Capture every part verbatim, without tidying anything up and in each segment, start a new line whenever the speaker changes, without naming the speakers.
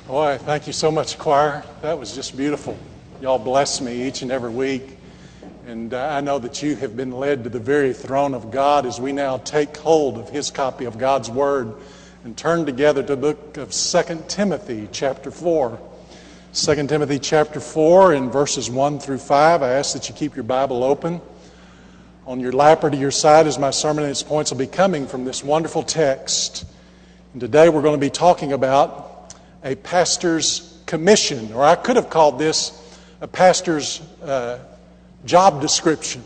Boy, thank you so much, choir. That was just beautiful. Y'all bless me each and every week. And uh, I know that you have been led to the very throne of God as we now take hold of His copy of God's Word and turn together to the book of Second Timothy chapter four. Second Timothy chapter four in verses one through five. I ask that you keep your Bible open. On your lap or to your side as my sermon and its points will be coming from this wonderful text. And today we're going to be talking about a pastor's commission, or I could have called this a pastor's uh, job description.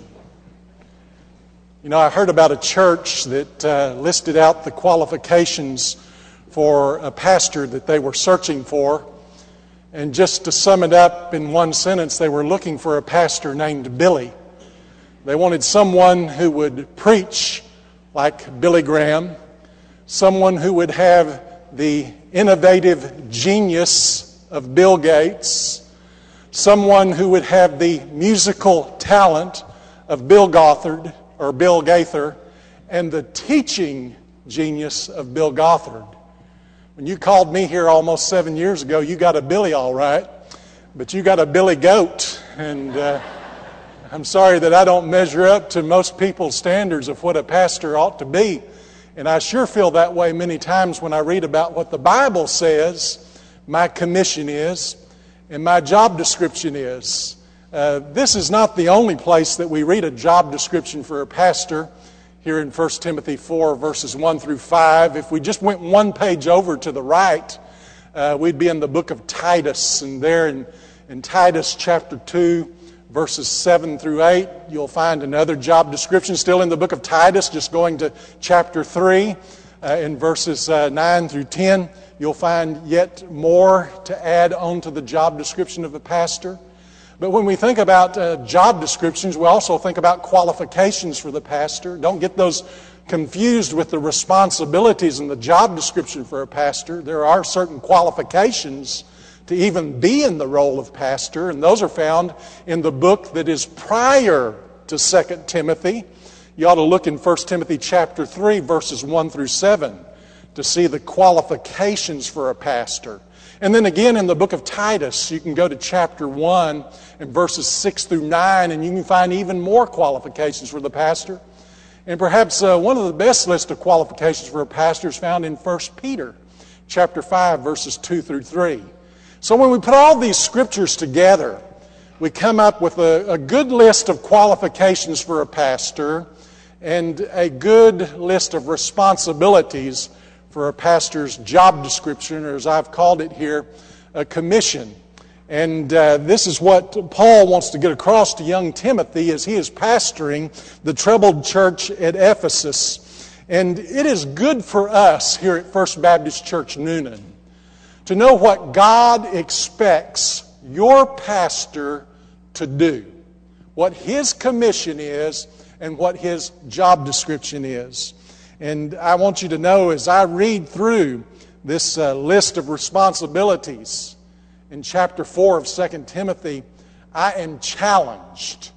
You know, I heard about a church that uh, listed out the qualifications for a pastor that they were searching for. And just to sum it up in one sentence, they were looking for a pastor named Billy. They wanted someone who would preach like Billy Graham, someone who would have the innovative genius of Bill Gates, someone who would have the musical talent of Bill Gothard or Bill Gaither, and the teaching genius of Bill Gothard. When you called me here almost seven years ago, you got a Billy all right, but you got a Billy Goat, and uh, I'm sorry that I don't measure up to most people's standards of what a pastor ought to be. And I sure feel that way many times when I read about what the Bible says my commission is and my job description is. Uh, this is not the only place that we read a job description for a pastor here in First Timothy four, verses one through five. If we just went one page over to the right, uh, we'd be in the book of Titus. And there in, in Titus chapter two, verses seven through eight, you'll find another job description still in the book of Titus. Just going to chapter three, uh, in verses uh, nine through ten, you'll find yet more to add on to the job description of a pastor. But when we think about uh, job descriptions, we also think about qualifications for the pastor. Don't get those confused with the responsibilities in the job description for a pastor. There are certain qualifications to even be in the role of pastor, and those are found in the book that is prior to Second Timothy. You ought to look in First Timothy chapter three, verses one through seven, to see the qualifications for a pastor. And then again in the book of Titus, you can go to chapter one and verses six through nine, and you can find even more qualifications for the pastor. And perhaps uh, one of the best list of qualifications for a pastor is found in First Peter chapter five, verses two through three. So when we put all these scriptures together, we come up with a, a good list of qualifications for a pastor and a good list of responsibilities for a pastor's job description, or as I've called it here, a commission. And uh, this is what Paul wants to get across to young Timothy as he is pastoring the troubled church at Ephesus. And it is good for us here at First Baptist Church Newnan to know what God expects your pastor to do, what his commission is and what his job description is. And I want you to know as I read through this uh, list of responsibilities in chapter four of Second Timothy, I am challenged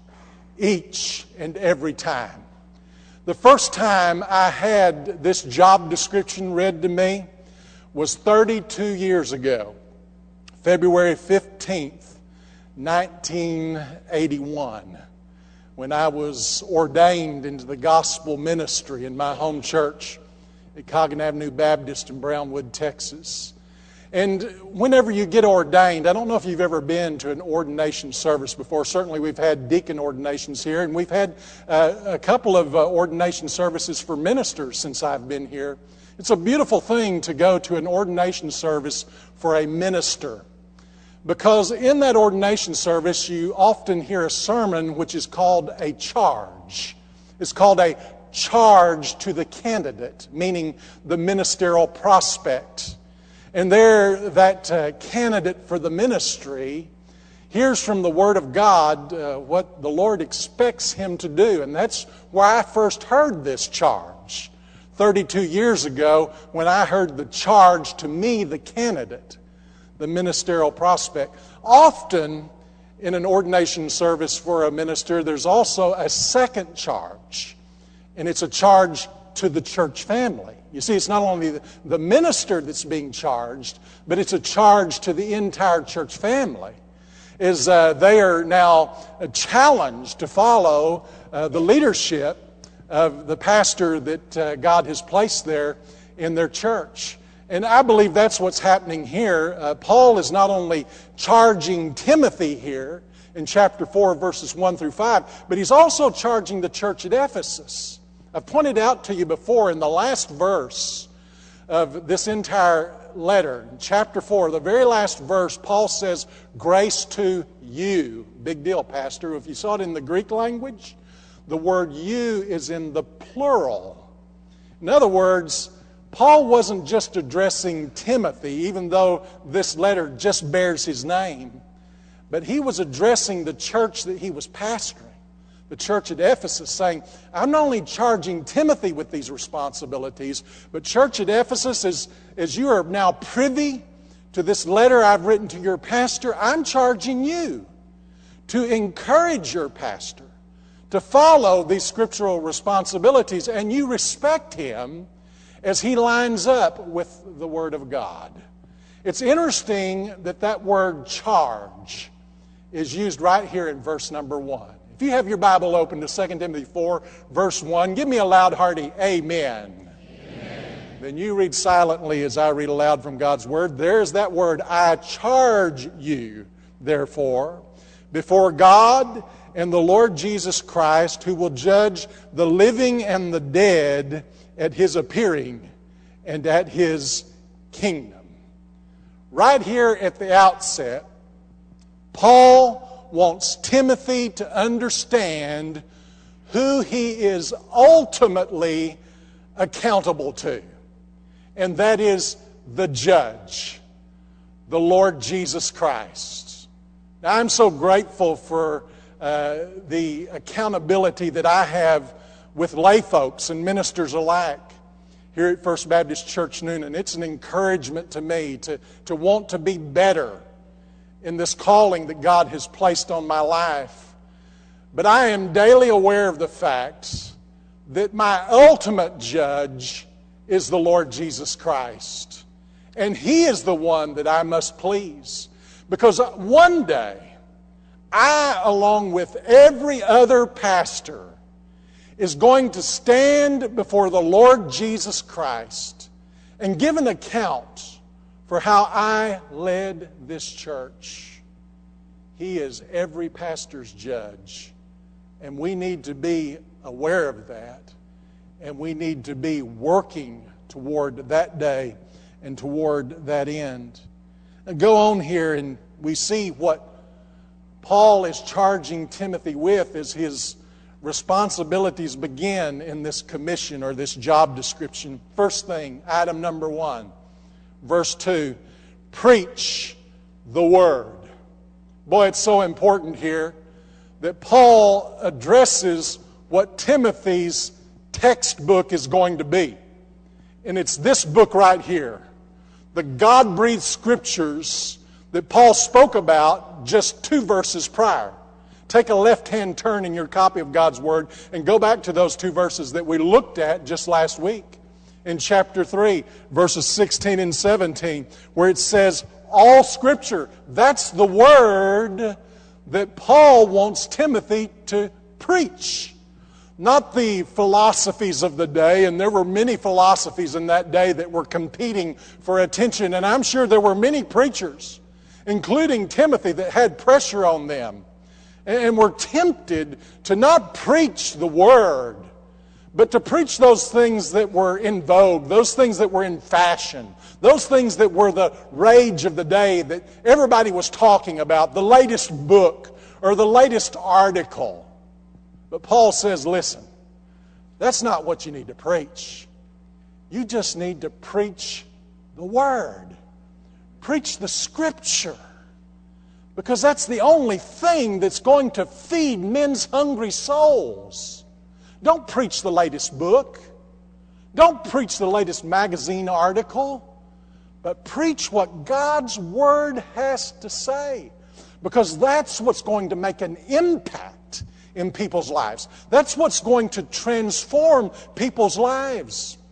each and every time. The first time I had this job description read to me was thirty-two years ago, February fifteenth, nineteen eighty-one, when I was ordained into the gospel ministry in my home church at Coggin Avenue Baptist in Brownwood, Texas. And whenever you get ordained, I don't know if you've ever been to an ordination service before. Certainly we've had deacon ordinations here, and we've had uh, a couple of uh, ordination services for ministers since I've been here. It's a beautiful thing to go to an ordination service for a minister, because in that ordination service you often hear a sermon which is called a charge. It's called a charge to the candidate, meaning the ministerial prospect. And there that uh, candidate for the ministry hears from the Word of God uh, what the Lord expects him to do. And that's where I first heard this charge. thirty-two years ago, when I heard the charge to me, the candidate, the ministerial prospect. Often in an ordination service for a minister, there's also a second charge, and it's a charge to the church family. You see, it's not only the, the minister that's being charged, but it's a charge to the entire church family. Is uh, they are now challenged to follow uh, the leadership of the pastor that uh, God has placed there in their church. And I believe that's what's happening here. Uh, Paul is not only charging Timothy here in chapter four, verses one through five, but he's also charging the church at Ephesus. I've pointed out to you before in the last verse of this entire letter, in chapter four, the very last verse, Paul says, grace to you. Big deal, Pastor. If you saw it in the Greek language, the word you is in the plural. In other words, Paul wasn't just addressing Timothy, even though this letter just bears his name, but he was addressing the church that he was pastoring, the church at Ephesus, saying, I'm not only charging Timothy with these responsibilities, but church at Ephesus, as, as you are now privy to this letter I've written to your pastor, I'm charging you to encourage your pastor to follow these scriptural responsibilities, and you respect him as he lines up with the Word of God. It's interesting that that word charge is used right here in verse number one. If you have your Bible open to Second Timothy four, verse one, give me a loud, hearty amen. Amen. Then you read silently as I read aloud from God's Word. There's that word, I charge you, therefore, before God and the Lord Jesus Christ, who will judge the living and the dead at His appearing and at His kingdom. Right here at the outset, Paul wants Timothy to understand who he is ultimately accountable to, and that is the judge, the Lord Jesus Christ. Now, I'm so grateful for uh, the accountability that I have with lay folks and ministers alike here at First Baptist Church Newnan. It's an encouragement to me to, to want to be better in this calling that God has placed on my life. But I am daily aware of the fact that my ultimate judge is the Lord Jesus Christ. And He is the one that I must please. Because one day, I, along with every other pastor, is going to stand before the Lord Jesus Christ and give an account for how I led this church. He is every pastor's judge, and we need to be aware of that, and we need to be working toward that day and toward that end. Now go on here, and we see what Paul is charging Timothy with as his responsibilities begin in this commission or this job description. First thing, item number one, verse two, preach the Word. Boy, it's so important here that Paul addresses what Timothy's textbook is going to be. And it's this book right here, the God-breathed Scriptures that Paul spoke about just two verses prior. Take a left-hand turn in your copy of God's Word and go back to those two verses that we looked at just last week in chapter three, verses sixteen and seventeen, where it says, all Scripture. That's the Word that Paul wants Timothy to preach. Not the philosophies of the day, and there were many philosophies in that day that were competing for attention, and I'm sure there were many preachers, including Timothy, that had pressure on them and were tempted to not preach the Word, but to preach those things that were in vogue, those things that were in fashion, those things that were the rage of the day that everybody was talking about, the latest book or the latest article. But Paul says, listen, that's not what you need to preach. You just need to preach the Word. Preach the Scripture. Because that's the only thing that's going to feed men's hungry souls. Don't preach the latest book. Don't preach the latest magazine article. But preach what God's Word has to say. Because that's what's going to make an impact in people's lives. That's what's going to transform people's lives.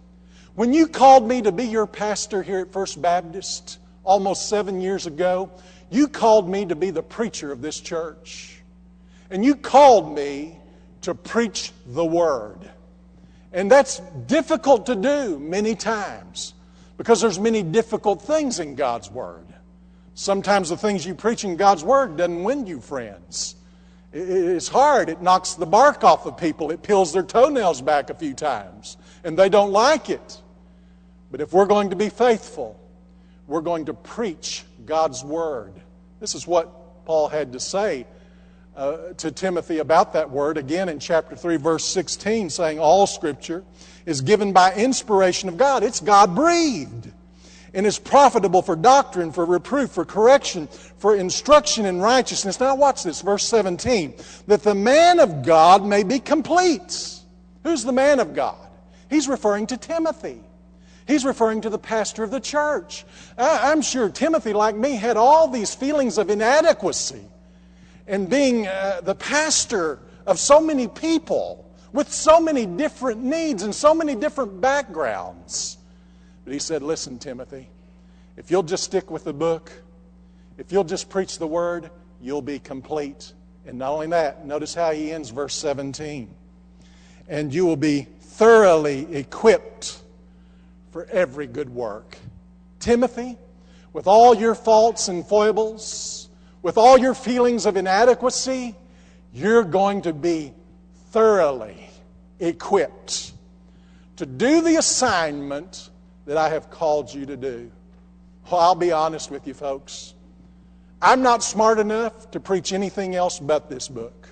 When you called me to be your pastor here at First Baptist almost seven years ago, you called me to be the preacher of this church. And you called me to preach the Word. And that's difficult to do many times because there's many difficult things in God's Word. Sometimes the things you preach in God's Word doesn't win you friends. It's hard. It knocks the bark off of people. It peels their toenails back a few times. And they don't like it. But if we're going to be faithful, we're going to preach God's Word. This is what Paul had to say uh, to Timothy about that Word. Again in chapter three, verse sixteen, saying all Scripture is given by inspiration of God. It's God-breathed. And is profitable for doctrine, for reproof, for correction, for instruction in righteousness. Now watch this, verse seventeen. That the man of God may be complete. Who's the man of God? He's referring to Timothy. He's referring to the pastor of the church. I'm sure Timothy, like me, had all these feelings of inadequacy. And being uh, the pastor of so many people with so many different needs and so many different backgrounds. But he said, listen, Timothy, if you'll just stick with the book, if you'll just preach the Word, you'll be complete. And not only that, notice how he ends verse seventeen. And you will be thoroughly equipped for every good work. Timothy, with all your faults and foibles, with all your feelings of inadequacy, you're going to be thoroughly equipped to do the assignment that I have called you to do. Well, I'll be honest with you, folks. I'm not smart enough to preach anything else but this book.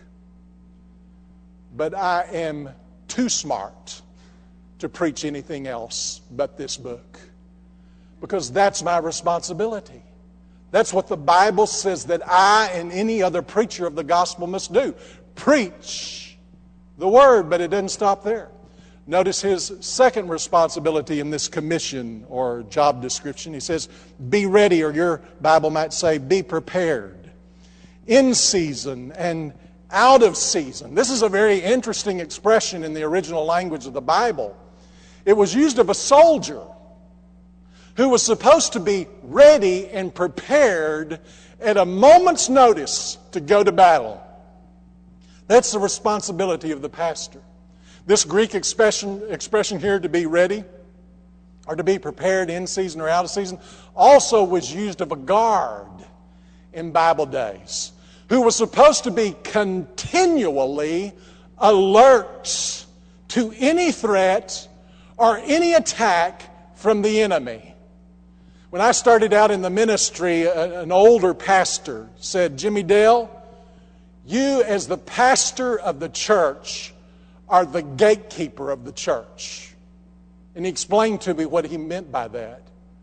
But I am too smart to preach anything else but this book. Because that's my responsibility. That's what the Bible says that I and any other preacher of the gospel must do. Preach the Word, but it doesn't stop there. Notice his second responsibility in this commission or job description. He says, be ready, or your Bible might say, be prepared. In season and out of season. This is a very interesting expression in the original language of the Bible. It was used of a soldier who was supposed to be ready and prepared at a moment's notice to go to battle. That's the responsibility of the pastor. This Greek expression, expression here, to be ready, or to be prepared in season or out of season, also was used of a guard in Bible days, who was supposed to be continually alert to any threat or any attack from the enemy. When I started out in the ministry, an older pastor said, Jimmy Dale, you as the pastor of the church are the gatekeeper of the church. And he explained to me what he meant by that.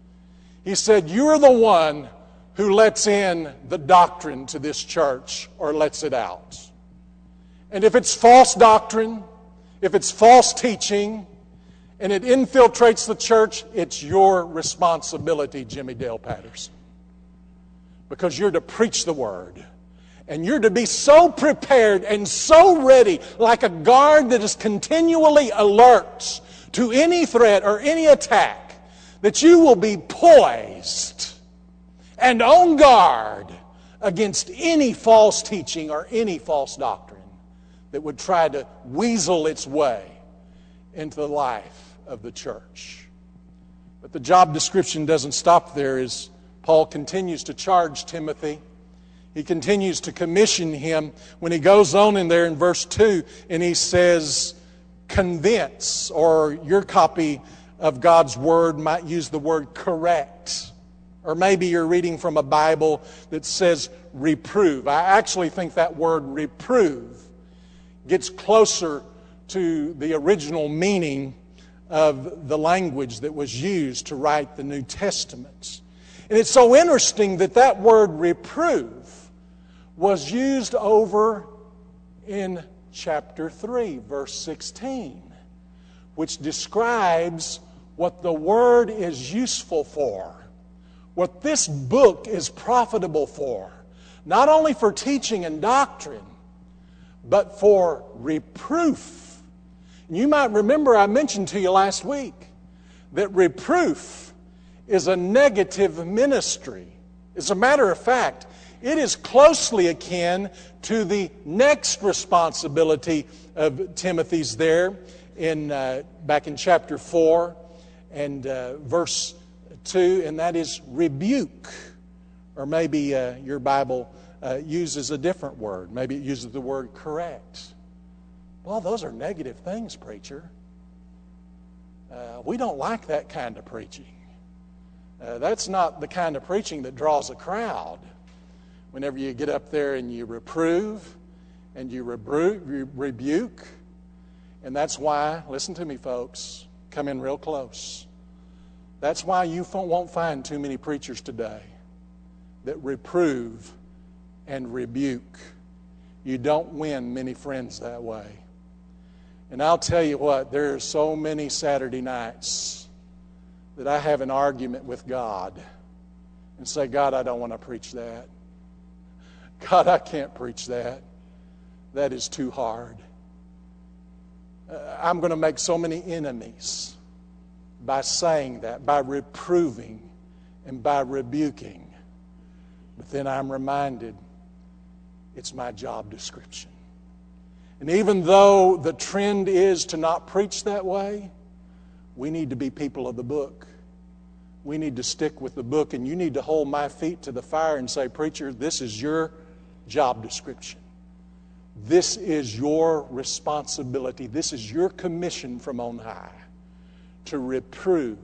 He said, you're the one who lets in the doctrine to this church or lets it out. And if it's false doctrine, if it's false teaching, and it infiltrates the church, it's your responsibility, Jimmy Dale Patterson. Because you're to preach the Word. And you're to be so prepared and so ready, like a guard that is continually alert to any threat or any attack, that you will be poised and on guard against any false teaching or any false doctrine that would try to weasel its way into the life of the church. But the job description doesn't stop there as Paul continues to charge Timothy. He continues to commission him when he goes on in there in verse two and he says, convince, or your copy of God's Word might use the word correct. Or maybe you're reading from a Bible that says reprove. I actually think that word reprove gets closer to the original meaning of the language that was used to write the New Testament. And it's so interesting that that word reprove was used over in chapter three, verse sixteen, which describes what the Word is useful for, what this book is profitable for, not only for teaching and doctrine, but for reproof. And you might remember I mentioned to you last week that reproof is a negative ministry. As a matter of fact, it is closely akin to the next responsibility of Timothy's there in uh, back in chapter four and uh, verse two, and that is rebuke. Or maybe uh, your Bible uh, uses a different word. Maybe it uses the word correct. Well, those are negative things, preacher. Uh, we don't like that kind of preaching. Uh, that's not the kind of preaching that draws a crowd. Whenever you get up there and you reprove and you rebru- re- rebuke, and that's why, listen to me folks, come in real close. That's why you won't find too many preachers today that reprove and rebuke. You don't win many friends that way. And I'll tell you what, there are so many Saturday nights that I have an argument with God and say, God, I don't want to preach that. God, I can't preach that. That is too hard. Uh, I'm going to make so many enemies by saying that, by reproving and by rebuking. But then I'm reminded it's my job description. And even though the trend is to not preach that way, we need to be people of the book. We need to stick with the book, and you need to hold my feet to the fire and say, preacher, this is your job description. This is your responsibility. This is your commission from on high, to reprove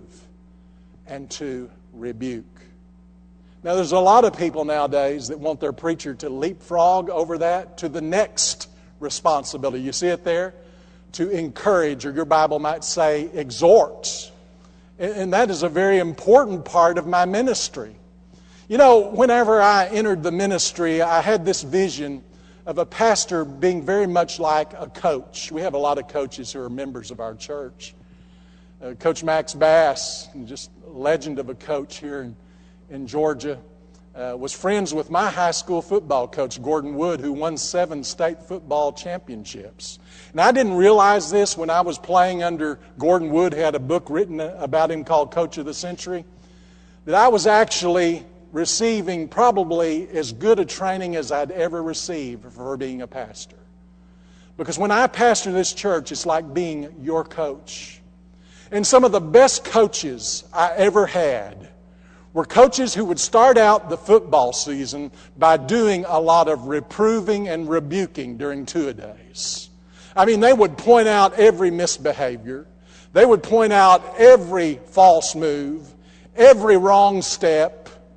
and to rebuke. Now, there's a lot of people nowadays that want their preacher to leapfrog over that to the next responsibility. You see it there? To encourage, or your Bible might say exhort. And that is a very important part of my ministry. You know, whenever I entered the ministry, I had this vision of a pastor being very much like a coach. We have a lot of coaches who are members of our church. Uh, Coach Max Bass, just a legend of a coach here in, in Georgia, uh, was friends with my high school football coach, Gordon Wood, who won seven state football championships. And I didn't realize this when I was playing under Gordon Wood, who had a book written about him called Coach of the Century, that I was actually receiving probably as good a training as I'd ever received for being a pastor. Because when I pastor this church, it's like being your coach. And some of the best coaches I ever had were coaches who would start out the football season by doing a lot of reproving and rebuking during two-a-days. I mean, they would point out every misbehavior. They would point out every false move, every wrong step,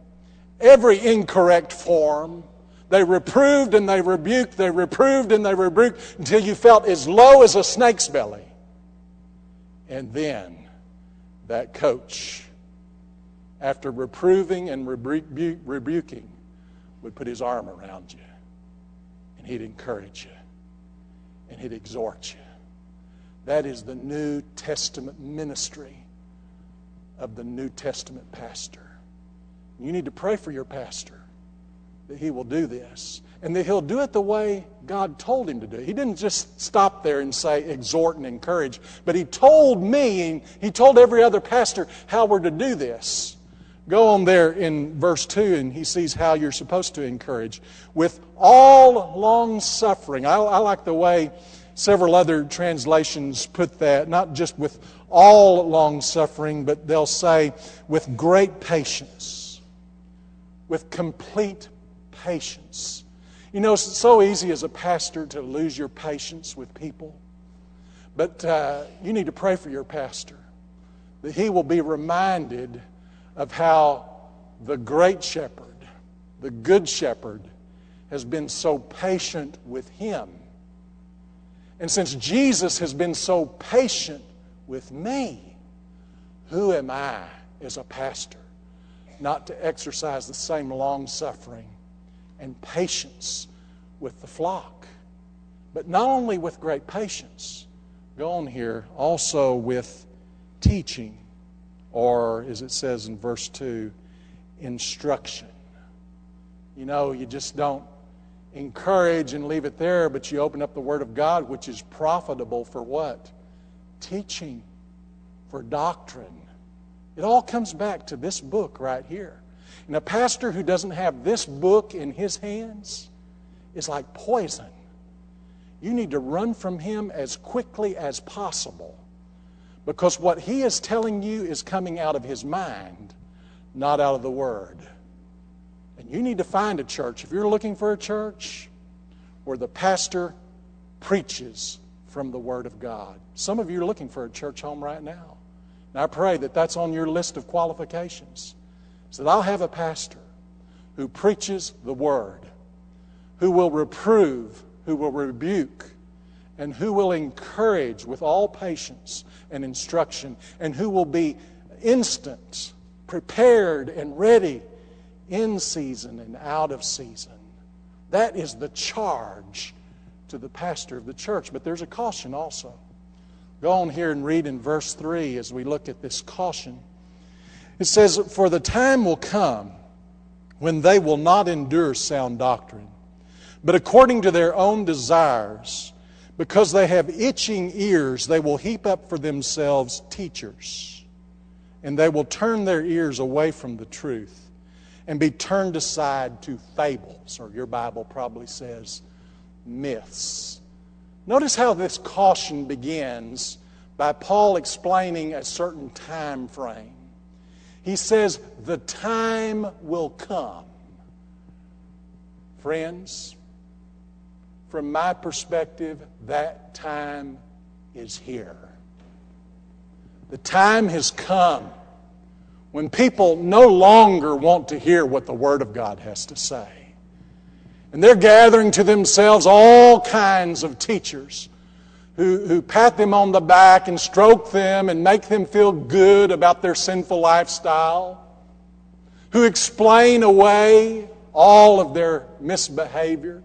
every incorrect form. They reproved and they rebuked, they reproved and they rebuked until you felt as low as a snake's belly. And then that coach, after reproving and rebu- rebuking, would put his arm around you and he'd encourage you and he'd exhort you. That is the New Testament ministry of the New Testament pastor. You need to pray for your pastor that he will do this and that he'll do it the way God told him to do it. He didn't just stop there and say exhort and encourage, but he told me and he told every other pastor how we're to do this. Go on there in verse two and he sees how you're supposed to encourage. With all long suffering. I, I like the way several other translations put that, not just with all long suffering, but they'll say with great patience. With complete patience. You know, it's so easy as a pastor to lose your patience with people. But uh, you need to pray for your pastor, that he will be reminded of how the great shepherd, the good shepherd, has been so patient with him. And since Jesus has been so patient with me, who am I as a pastor not to exercise the same long-suffering and patience with the flock? But not only with great patience, go on here, also with teaching, or as it says in verse two, instruction. You know, you just don't encourage and leave it there, but you open up the Word of God, which is profitable for what? Teaching, for doctrine, It all comes back to this book right here. And a pastor who doesn't have this book in his hands is like poison. You need to run from him as quickly as possible, because what he is telling you is coming out of his mind, not out of the Word. And you need to find a church, if you're looking for a church, where the pastor preaches from the Word of God. Some of you are looking for a church home right now. And I pray that that's on your list of qualifications. So that I'll have a pastor who preaches the Word, who will reprove, who will rebuke, and who will encourage with all patience and instruction, and who will be instant, prepared and ready in season and out of season. That is the charge to the pastor of the church. But there's a caution also. Go on here and read in verse three as we look at this caution. It says, "For the time will come when they will not endure sound doctrine, but according to their own desires, because they have itching ears, they will heap up for themselves teachers, and they will turn their ears away from the truth and be turned aside to fables," or your Bible probably says myths. Notice how this caution begins by Paul explaining a certain time frame. He says, the time will come. Friends, from my perspective, that time is here. The time has come when people no longer want to hear what the Word of God has to say. And they're gathering to themselves all kinds of teachers who, who pat them on the back and stroke them and make them feel good about their sinful lifestyle, who explain away all of their misbehavior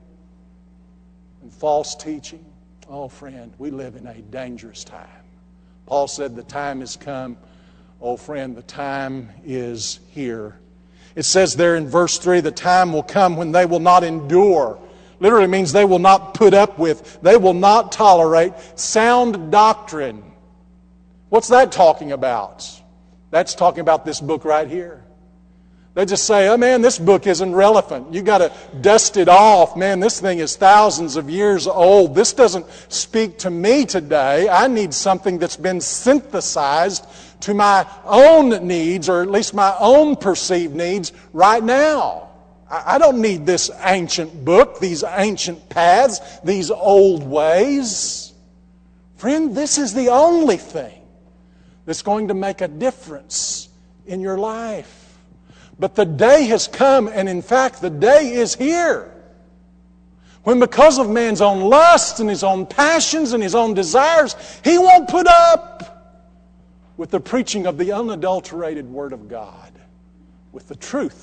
and false teaching. Oh, friend, we live in a dangerous time. Paul said the time has come. Oh, friend, the time is here. It says there in verse three, the time will come when they will not endure. Literally means they will not put up with, they will not tolerate sound doctrine. What's that talking about? That's talking about this book right here. They just say, oh man, this book isn't relevant. You got to dust it off. Man, this thing is thousands of years old. This doesn't speak to me today. I need something that's been synthesized to my own needs, or at least my own perceived needs right now. I don't need this ancient book, these ancient paths, these old ways. Friend, this is the only thing that's going to make a difference in your life. But the day has come, and in fact, the day is here, when because of man's own lust and his own passions and his own desires, he won't put up with the preaching of the unadulterated Word of God, with the truth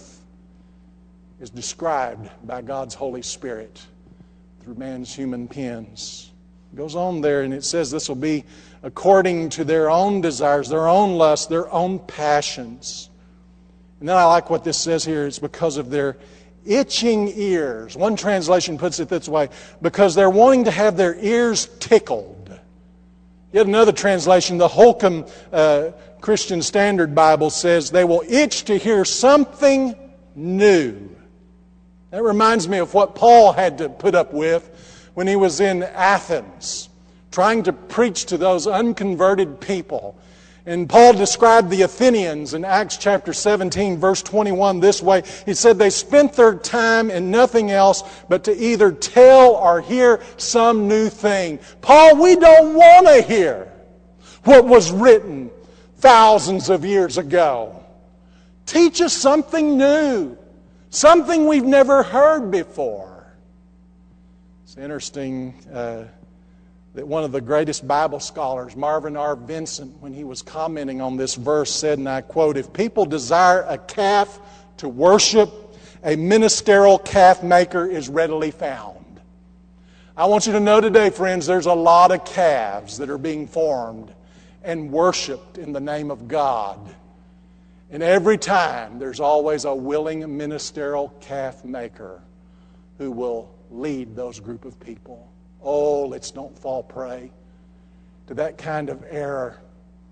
is described by God's Holy Spirit through man's human pens. It goes on there and it says this will be according to their own desires, their own lusts, their own passions. And then I like what this says here. It's because of their itching ears. One translation puts it this way, because they're wanting to have their ears tickled. Yet another translation, the Holcomb uh, Christian Standard Bible, says they will itch to hear something new. That reminds me of what Paul had to put up with when he was in Athens, trying to preach to those unconverted people. And Paul described the Athenians in Acts chapter seventeen, verse twenty-one this way. He said they spent their time in nothing else but to either tell or hear some new thing. Paul, we don't want to hear what was written thousands of years ago. Teach us something new. Something we've never heard before. It's interesting uh, that one of the greatest Bible scholars, Marvin R. Vincent, when he was commenting on this verse, said, and I quote, "If people desire a calf to worship, a ministerial calf maker is readily found." I want you to know today, friends, there's a lot of calves that are being formed and worshiped in the name of God. And every time, there's always a willing ministerial calf maker who will lead those group of people. Oh, let's don't fall prey to that kind of error.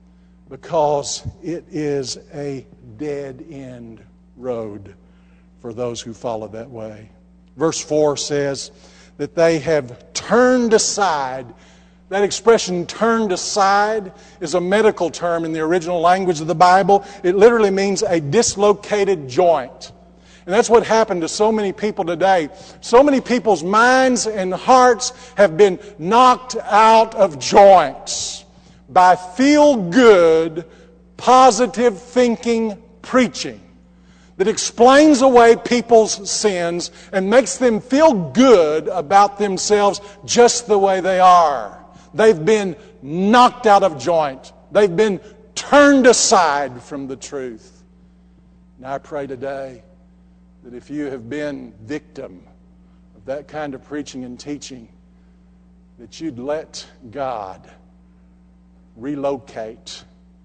because it is a dead-end road for those who follow that way. Verse four says that they have turned aside. That expression, turned aside, is a medical term in the original language of the Bible. It literally means a dislocated joint. And that's what happened to so many people today. So many people's minds and hearts have been knocked out of joints by feel-good, positive thinking preaching that explains away people's sins and makes them feel good about themselves just the way they are. They've been knocked out of joint. They've been turned aside from the truth. And I pray today that if you have been victim of that kind of preaching and teaching, that you'd let God relocate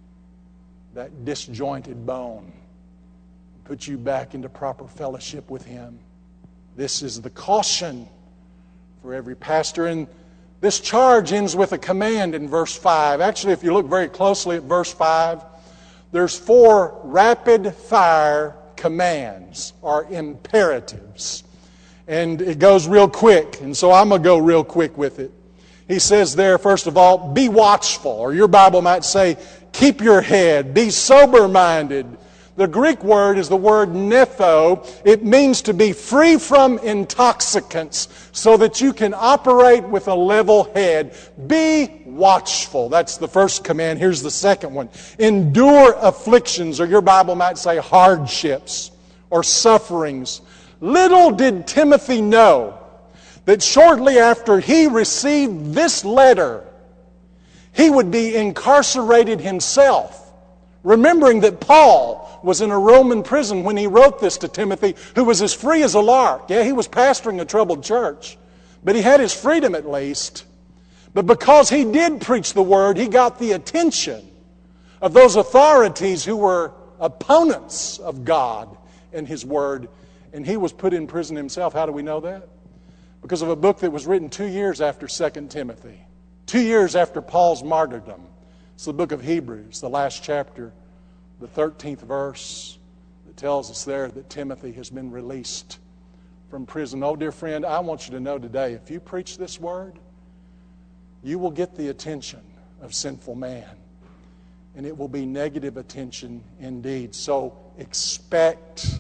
that disjointed bone, put you back into proper fellowship with Him. This is the caution for every pastor. And this charge ends with a command in verse five. Actually, if you look very closely at verse five, there's four rapid-fire commands or imperatives. And it goes real quick, and so I'm going to go real quick with it. He says there, first of all, be watchful, or your Bible might say, keep your head, be sober-minded. The Greek word is the word nepho. It means to be free from intoxicants so that you can operate with a level head. Be watchful. That's the first command. Here's the second one. Endure afflictions, or your Bible might say hardships or sufferings. Little did Timothy know that shortly after he received this letter, he would be incarcerated himself. Remembering that Paul was in a Roman prison when he wrote this to Timothy, who was as free as a lark. Yeah, he was pastoring a troubled church, but he had his freedom at least. But because he did preach the Word, he got the attention of those authorities who were opponents of God and His Word, and he was put in prison himself. How do we know that? Because of a book that was written two years after Second Timothy, two years after Paul's martyrdom. It's the book of Hebrews, the last chapter, the thirteenth verse, that tells us there that Timothy has been released from prison. Oh, dear friend, I want you to know today, if you preach this word, you will get the attention of sinful man. And it will be negative attention indeed. So expect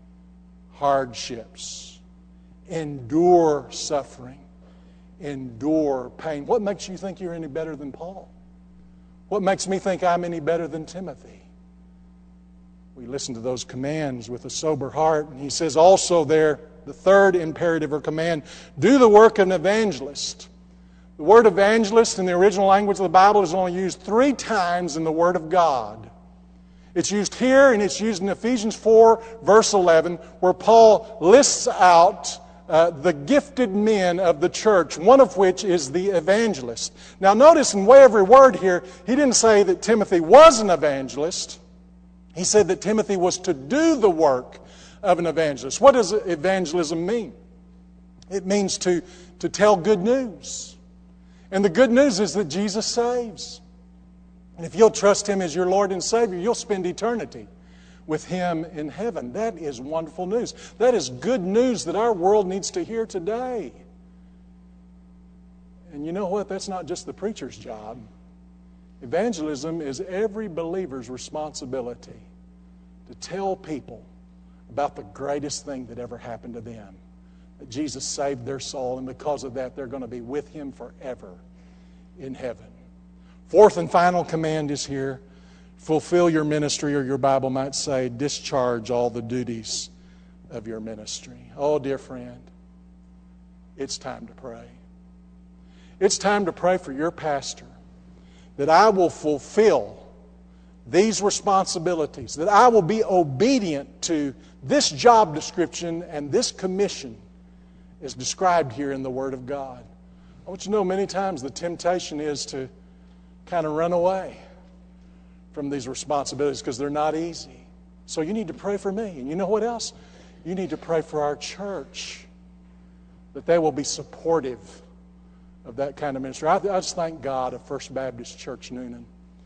hardships. Endure suffering. Endure pain. What makes you think you're any better than Paul? What makes me think I'm any better than Timothy? We listen to those commands with a sober heart. And he says also there, the third imperative or command, do the work of an evangelist. The word evangelist in the original language of the Bible is only used three times in the Word of God. It's used here and it's used in Ephesians four, verse eleven, where Paul lists out Uh, the gifted men of the church, one of which is the evangelist. Now notice in way every word here, he didn't say that Timothy was an evangelist. He said that Timothy was to do the work of an evangelist. What does evangelism mean? It means to, to tell good news. And the good news is that Jesus saves. And if you'll trust Him as your Lord and Savior, you'll spend eternity with Him in heaven. That is wonderful news. That is good news that our world needs to hear today. And you know what? That's not just the preacher's job. Evangelism is every believer's responsibility to tell people about the greatest thing that ever happened to them. That Jesus saved their soul, and because of that, they're going to be with Him forever in heaven. Fourth and final command is here. Fulfill your ministry, or your Bible might say, discharge all the duties of your ministry. Oh, dear friend, it's time to pray. It's time to pray for your pastor that I will fulfill these responsibilities, that I will be obedient to this job description and this commission as described here in the Word of God. I want you to know many times the temptation is to kind of run away from these responsibilities because they're not easy. So you need to pray for me. And you know what else? You need to pray for our church, that they will be supportive of that kind of ministry. I, I just thank God of First Baptist Church Newnan,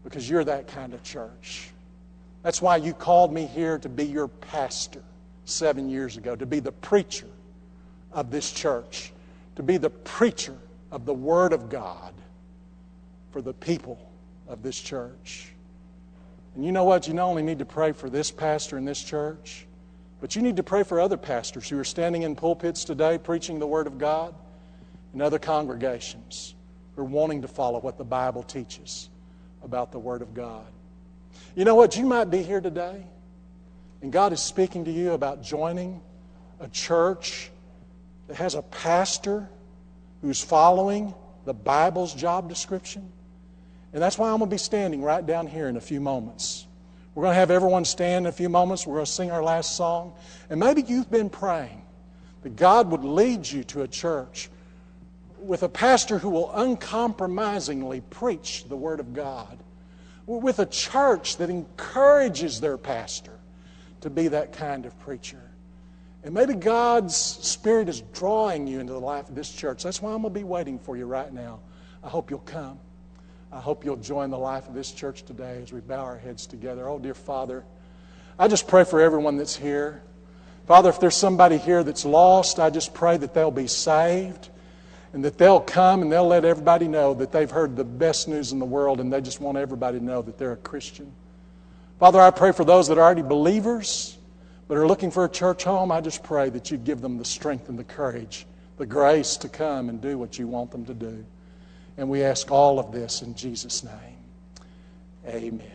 because you're that kind of church. That's why you called me here to be your pastor seven years ago, to be the preacher of this church, to be the preacher of the Word of God for the people of this church. And you know what? You not only need to pray for this pastor in this church, but you need to pray for other pastors who are standing in pulpits today preaching the Word of God in other congregations who are wanting to follow what the Bible teaches about the Word of God. You know what? You might be here today, and God is speaking to you about joining a church that has a pastor who's following the Bible's job description. And that's why I'm going to be standing right down here in a few moments. We're going to have everyone stand in a few moments. We're going to sing our last song. And maybe you've been praying that God would lead you to a church with a pastor who will uncompromisingly preach the Word of God, with a church that encourages their pastor to be that kind of preacher. And maybe God's Spirit is drawing you into the life of this church. That's why I'm going to be waiting for you right now. I hope you'll come. I hope you'll join the life of this church today as we bow our heads together. Oh, dear Father, I just pray for everyone that's here. Father, if there's somebody here that's lost, I just pray that they'll be saved and that they'll come and they'll let everybody know that they've heard the best news in the world and they just want everybody to know that they're a Christian. Father, I pray for those that are already believers but are looking for a church home. I just pray that you give them the strength and the courage, the grace to come and do what you want them to do. And we ask all of this in Jesus' name. Amen.